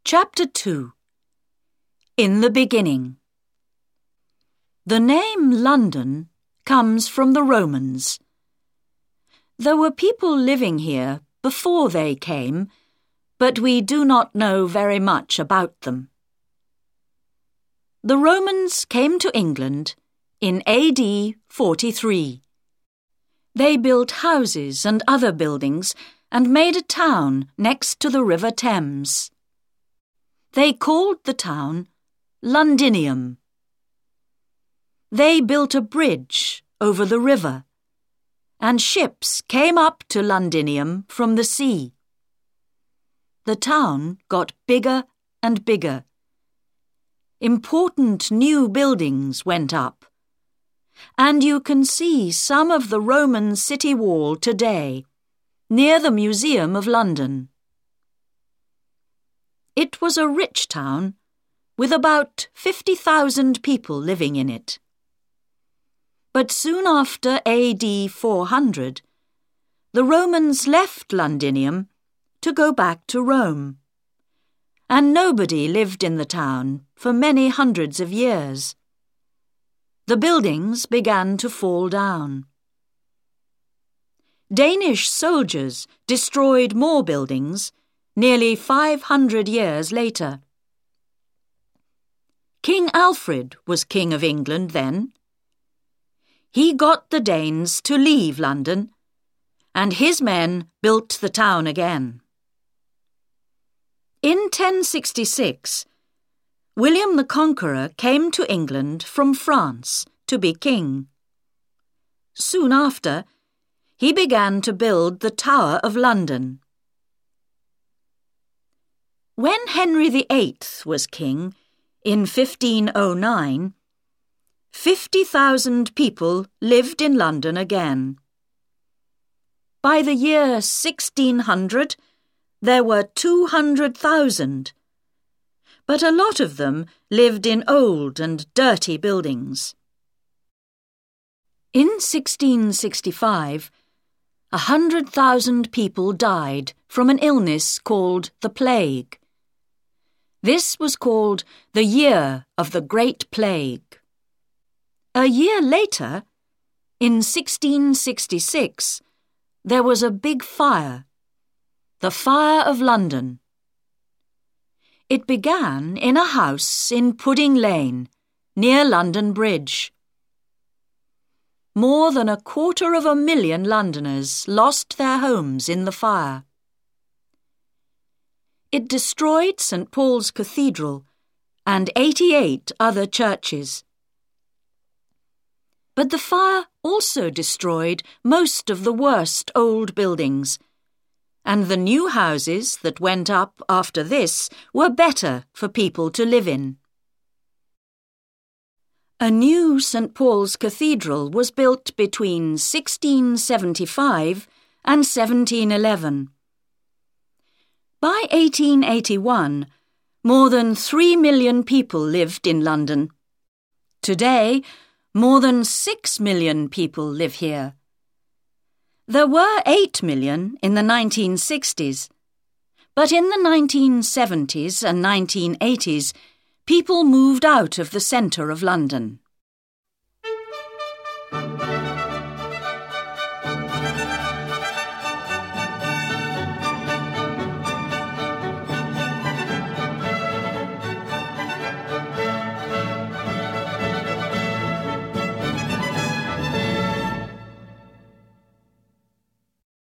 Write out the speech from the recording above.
Chapter 2. In the Beginning. The name London comes from the Romans. There were people living here before they came, but we do not know very much about them. The Romans came to England in AD 43. They built houses and other buildings and made a town next to the River Thames. They called the town Londinium. They built a bridge over the river, and ships came up to Londinium from the sea. The town got bigger and bigger. Important new buildings went up, and you can see some of the Roman city wall today, near the Museum of London. It was a rich town, with about 50,000 people living in it. But soon after AD 400, the Romans left Londinium to go back to Rome, and nobody lived in the town for many hundreds of years. The buildings began to fall down. Danish soldiers destroyed more buildings nearly 500 years later. King Alfred was King of England then. He got the Danes to leave London, and his men built the town again. In 1066, William the Conqueror came to England from France to be king. Soon after, he began to build the Tower of London. When Henry VIII was king, in 1509, 50,000 people lived in London again. By the year 1600, there were 200,000, but a lot of them lived in old and dirty buildings. In 1665, 100,000 people died from an illness called the plague. This was called the Year of the Great Plague. A year later, in 1666, there was a big fire, the Fire of London. It began in a house in Pudding Lane, near London Bridge. More than 250,000 Londoners lost their homes in the fire. It destroyed St. Paul's Cathedral and 88 other churches. But the fire also destroyed most of the worst old buildings, and the new houses that went up after this were better for people to live in. A new St. Paul's Cathedral was built between 1675 and 1711. By 1881, more than 3 million people lived in London. Today, more than 6 million people live here. There were 8 million in the 1960s, but in the 1970s and 1980s, people moved out of the centre of London.